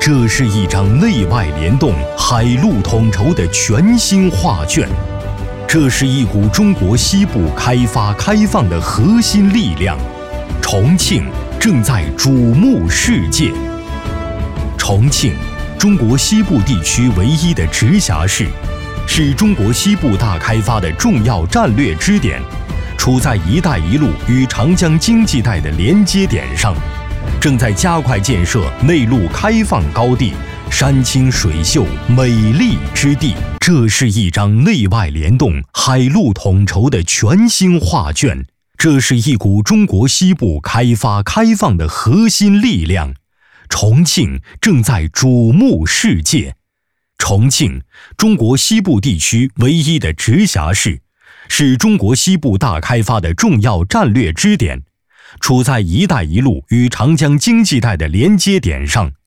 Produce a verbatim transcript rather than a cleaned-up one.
这是一张内外联动、海陆统筹的全新画卷，这是一股中国西部开发开放的核心力量。重庆正在瞩目世界。重庆，中国西部地区唯一的直辖市，是中国西部大开发的重要战略支点，处在“一带一路”与长江经济带的连接点上，正在加快建设内陆开放高地，山清水秀，美丽之地。这是一张内外联动、海陆统筹的全新画卷，这是一股中国西部开发开放的核心力量。重庆正在瞩目世界。重庆，中国西部地区唯一的直辖市，是中国西部大开发的重要战略支点，处在“一带一路”与长江经济带的连接点上，